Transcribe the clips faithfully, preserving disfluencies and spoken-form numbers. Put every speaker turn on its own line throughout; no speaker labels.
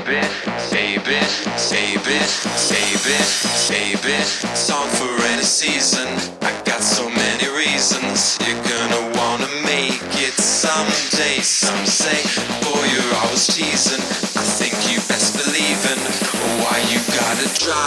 it, save it, save it, save it, save it. Song for any season. I got so many reasons. You're gonna wanna make it someday. Some say, boy, you're always teasing. I think you best believe in why you gotta drive.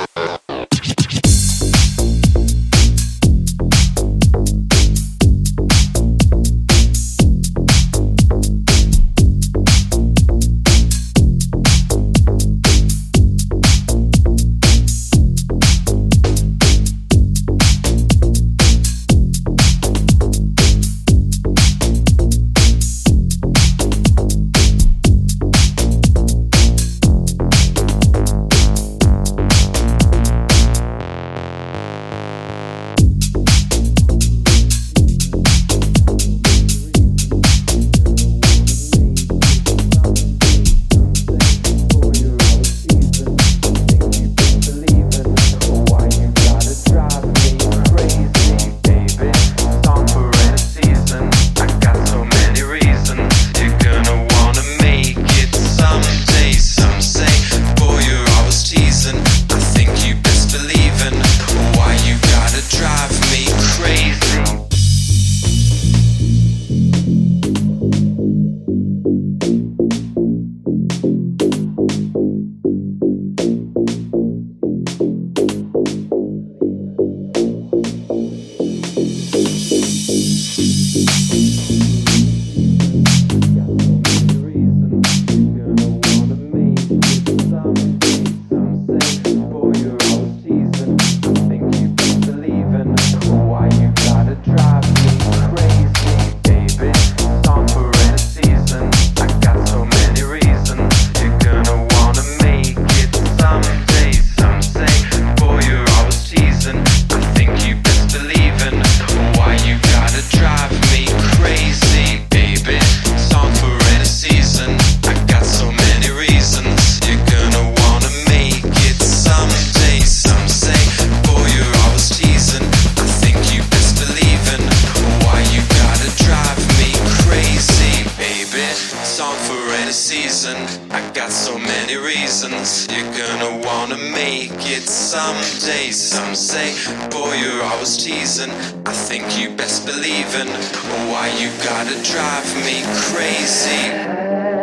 I got so many reasons. You're gonna wanna make it someday. Some say, boy, you're always teasing. I think you best believe in why you gotta drive me crazy.
I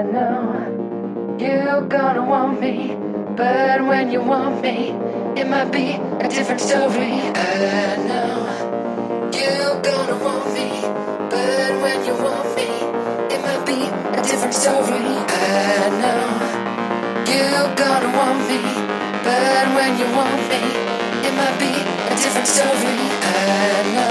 know you're gonna want me, but when you want me, it might be a different story. I know you're gonna want me, but when you want me, it might be a different story. I know you're gonna want me, but when you want me, it might be a different story. I know